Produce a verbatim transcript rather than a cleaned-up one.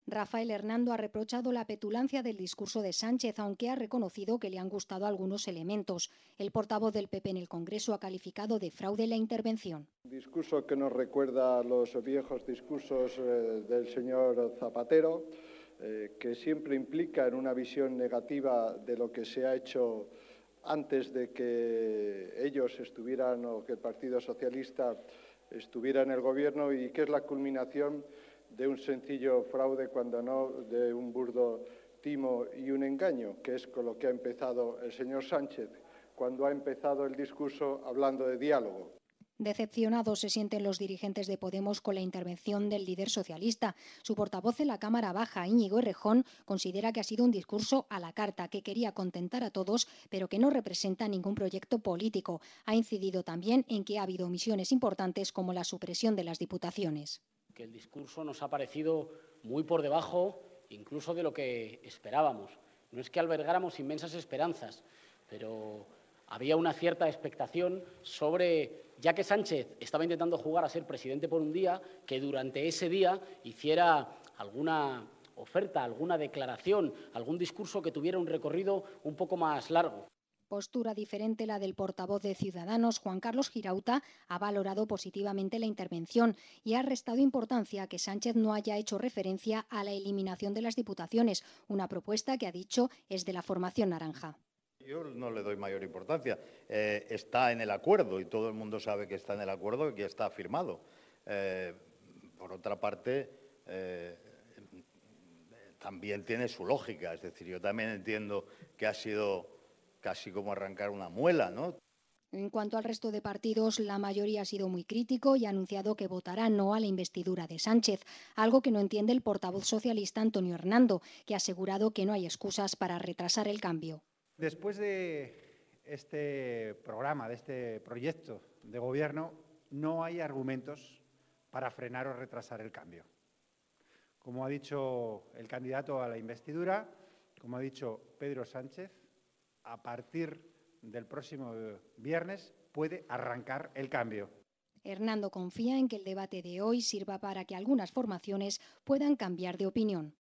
Rafael Hernando ha reprochado la petulancia del discurso de Sánchez, aunque ha reconocido que le han gustado algunos elementos. El portavoz del P P en el Congreso ha calificado de fraude la intervención. Un discurso que nos recuerda a los viejos discursos eh, del señor Zapatero, eh, que siempre implica en una visión negativa de lo que se ha hecho antes de que ellos estuvieran o que el Partido Socialista estuviera en el Gobierno, y que es la culminación de un sencillo fraude, cuando no de un burdo timo y un engaño, que es con lo que ha empezado el señor Sánchez, cuando ha empezado el discurso hablando de diálogo. Decepcionados se sienten los dirigentes de Podemos con la intervención del líder socialista. Su portavoz en la Cámara Baja, Íñigo Errejón, considera que ha sido un discurso a la carta, que quería contentar a todos, pero que no representa ningún proyecto político. Ha incidido también en que ha habido omisiones importantes como la supresión de las diputaciones. Que el discurso nos ha parecido muy por debajo incluso de lo que esperábamos. No es que albergáramos inmensas esperanzas, pero había una cierta expectación sobre, ya que Sánchez estaba intentando jugar a ser presidente por un día, que durante ese día hiciera alguna oferta, alguna declaración, algún discurso que tuviera un recorrido un poco más largo. Postura diferente la del portavoz de Ciudadanos, Juan Carlos Girauta, ha valorado positivamente la intervención y ha restado importancia a que Sánchez no haya hecho referencia a la eliminación de las diputaciones, una propuesta que ha dicho es de la formación naranja. Yo no le doy mayor importancia. Eh, está en el acuerdo y todo el mundo sabe que está en el acuerdo y que está firmado. Eh, por otra parte, eh, también tiene su lógica. Es decir, yo también entiendo que ha sido casi como arrancar una muela, ¿no? En cuanto al resto de partidos, la mayoría ha sido muy crítico y ha anunciado que votará no a la investidura de Sánchez, algo que no entiende el portavoz socialista Antonio Hernando, que ha asegurado que no hay excusas para retrasar el cambio. Después de este programa, de este proyecto de gobierno, no hay argumentos para frenar o retrasar el cambio. Como ha dicho el candidato a la investidura, como ha dicho Pedro Sánchez, a partir del próximo viernes puede arrancar el cambio. Hernando confía en que el debate de hoy sirva para que algunas formaciones puedan cambiar de opinión.